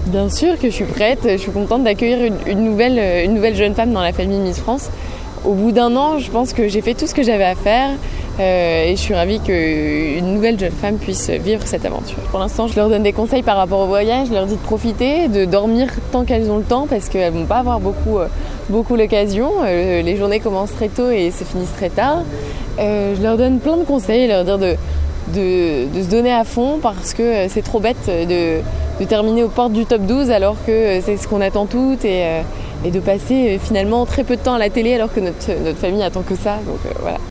Bien sûr que je suis prête, je suis contente d'accueillir une nouvelle jeune femme dans la famille Miss France. Au bout d'un an, je pense que j'ai fait tout ce que j'avais à faire et je suis ravie qu'une nouvelle jeune femme puisse vivre cette aventure. Pour l'instant, je leur donne des conseils par rapport au voyage, je leur dis de profiter, de dormir tant qu'elles ont le temps parce qu'elles ne vont pas avoir beaucoup l'occasion. Les journées commencent très tôt et se finissent très tard. Je leur donne plein de conseils, leur dire de se donner à fond parce que c'est trop bête de terminer aux portes du top 12 alors que c'est ce qu'on attend toutes et de passer finalement très peu de temps à la télé alors que notre famille attend que ça. Donc voilà.